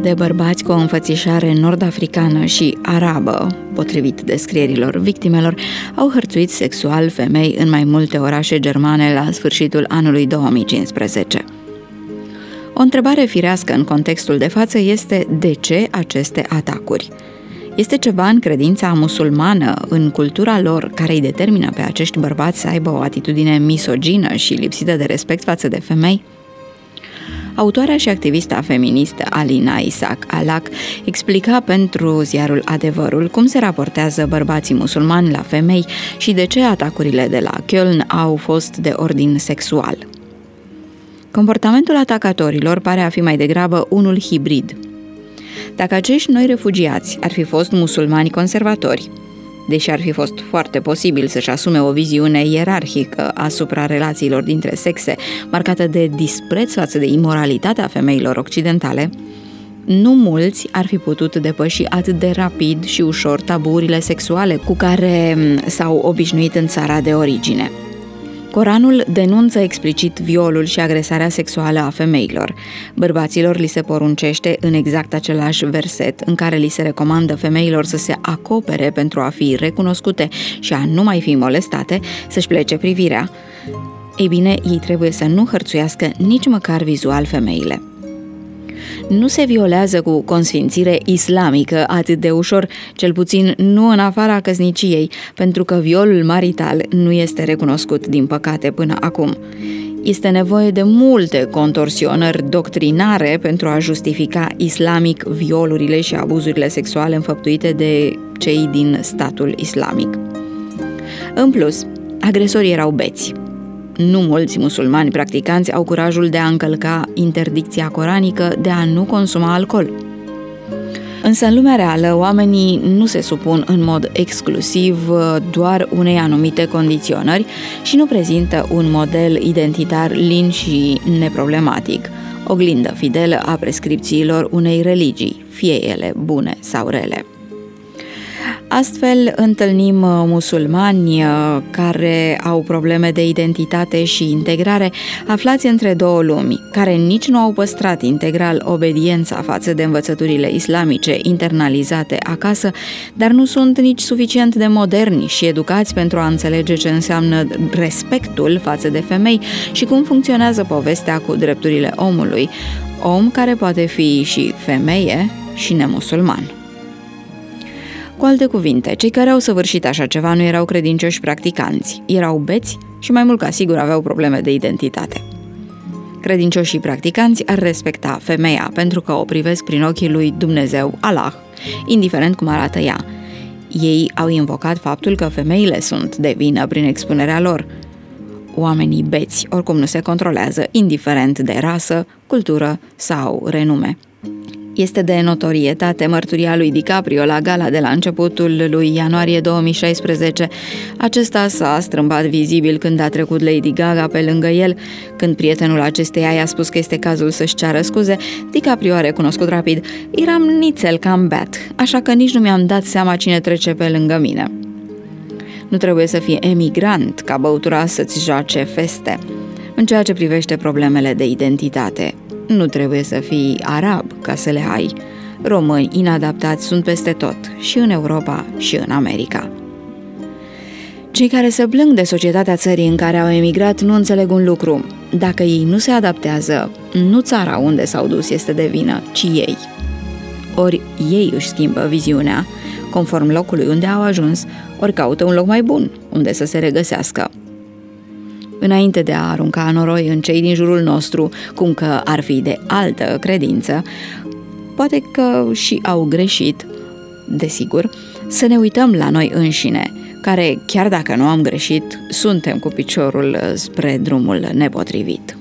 de bărbați cu o înfățișare nord-africană și arabă, potrivit descrierilor victimelor, au hărțuit sexual femei în mai multe orașe germane la sfârșitul anului 2015. O întrebare firească în contextul de față este: de ce aceste atacuri? Este ceva în credința musulmană, în cultura lor, care îi determină pe acești bărbați să aibă o atitudine misogină și lipsită de respect față de femei? Autoarea și activista feministă Alina Isaac Alak explica pentru ziarul Adevărul cum se raportează bărbații musulmani la femei și de ce atacurile de la Köln au fost de ordin sexual. Comportamentul atacatorilor pare a fi mai degrabă unul hibrid. Dacă acești noi refugiați ar fi fost musulmani conservatori, deși ar fi fost foarte posibil să-și asume o viziune ierarhică asupra relațiilor dintre sexe, marcată de dispreț față de imoralitatea femeilor occidentale, nu mulți ar fi putut depăși atât de rapid și ușor taburile sexuale cu care s-au obișnuit în țara de origine. Coranul denunță explicit violul și agresarea sexuală a femeilor. Bărbaților li se poruncește în exact același verset în care li se recomandă femeilor să se acopere pentru a fi recunoscute și a nu mai fi molestate, să-și plece privirea. Ei bine, ei trebuie să nu hărțuiască nici măcar vizual femeile. Nu se violează cu consfințire islamică atât de ușor, cel puțin nu în afara căsniciei, pentru că violul marital nu este recunoscut, din păcate, până acum. Este nevoie de multe contorsionări doctrinare pentru a justifica islamic violurile și abuzurile sexuale înfăptuite de cei din statul islamic. În plus, agresorii erau beți. Nu mulți musulmani practicanți au curajul de a încălca interdicția coranică de a nu consuma alcool. Însă în lumea reală, oamenii nu se supun în mod exclusiv doar unei anumite condiționări și nu prezintă un model identitar lin și neproblematic, oglindă fidelă a prescripțiilor unei religii, fie ele bune sau rele. Astfel, întâlnim musulmani care au probleme de identitate și integrare, aflați între două lumi, care nici nu au păstrat integral obediența față de învățăturile islamice internalizate acasă, dar nu sunt nici suficient de moderni și educați pentru a înțelege ce înseamnă respectul față de femei și cum funcționează povestea cu drepturile omului, om care poate fi și femeie și nemusulman. Cu alte cuvinte, cei care au săvârșit așa ceva nu erau credincioși practicanți, erau beți și mai mult ca sigur aveau probleme de identitate. Credincioșii practicanți ar respecta femeia pentru că o privesc prin ochii lui Dumnezeu, Allah, indiferent cum arată ea. Ei au invocat faptul că femeile sunt de vină prin expunerea lor. Oamenii beți oricum nu se controlează, indiferent de rasă, cultură sau renume. Este de notorietate mărturia lui DiCaprio la gala de la începutul lui ianuarie 2016. Acesta s-a strâmbat vizibil când a trecut Lady Gaga pe lângă el. Când prietenul acesteia i-a spus că este cazul să-și ceară scuze, DiCaprio a recunoscut rapid: eram nițel cam beat, așa că nici nu mi-am dat seama cine trece pe lângă mine. Nu trebuie să fii emigrant ca băutura să-ți joace feste. În ceea ce privește problemele de identitate, nu trebuie să fii arab ca să le ai. Români inadaptați sunt peste tot, și în Europa și în America. Cei care se plâng de societatea țării în care au emigrat nu înțeleg un lucru: dacă ei nu se adaptează, nu țara unde s-au dus este de vină, ci ei. Ori ei își schimbă viziunea, conform locului unde au ajuns, ori caută un loc mai bun unde să se regăsească. Înainte de a arunca noroi în cei din jurul nostru, cum că ar fi de altă credință, poate că și au greșit, desigur, să ne uităm la noi înșine, care, chiar dacă nu am greșit, suntem cu piciorul spre drumul nepotrivit.